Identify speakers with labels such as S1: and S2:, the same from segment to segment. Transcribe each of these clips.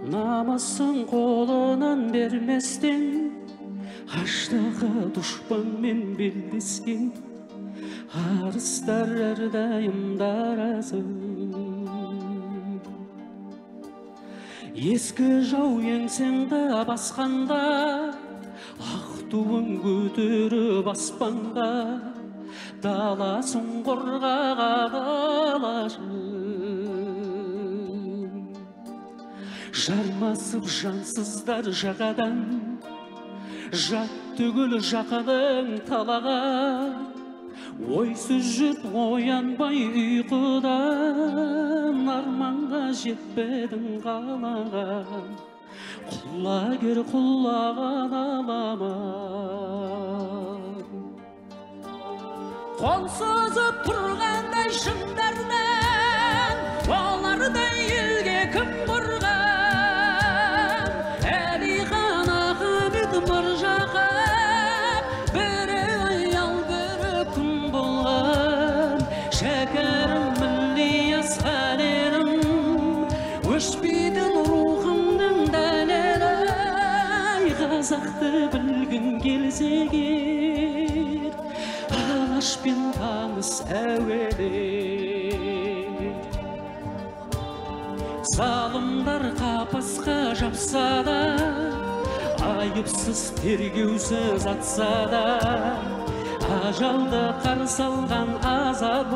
S1: намысын қолынан берместен аштағы дұшпанмен белдескен арыстар әрдайым дарасы. Ескі жау еңсеңді басқанда ақ туын көтеріп аспанға даласын қорғаған алашым. Жармасып жансыздар жағадан жат түгіл жақының талаға ойсыз жұрт оянбай ұйқыдан арманға жетпедің қалаған құлагер құлаған аламан. Қол созып тұрғандай шыңдардан олардай елге кім құрған Әлихан Ахмет Міржақып бірі аял бірі күн болған шәкәрім Ілияс Қалерім өшпейтін рухымның дәлелі қазақты білгін келсе кер алашпен таныс әуелі. Залымдар қапасқа жапса да айыпсыз тергеусіз атса да ажалды қарсы алған азат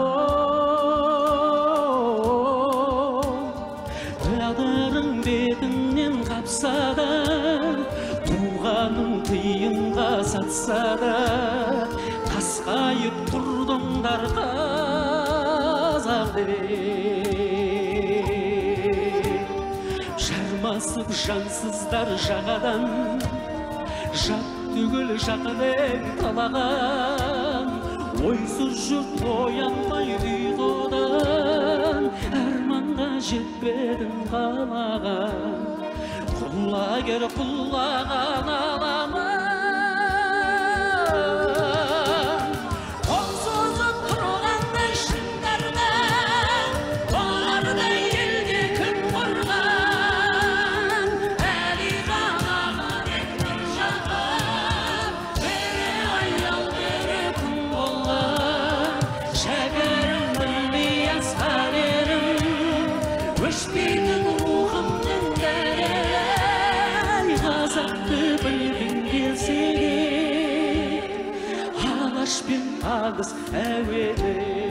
S1: тағдырың бетіңнен қапса да туғаның тиынға сатса да қасқайып тұрдыңдар қазақ деп. Жармасып жансыздар жағадан жат түгіл жақының талаған ойсыз жұрт оянбай ұйқыдан арманға жетпедің қалаған құлагер құлаған аламан. Өшпейтін рухымның дәлелі қазақты білгің келсе алашпен таныс әуелі.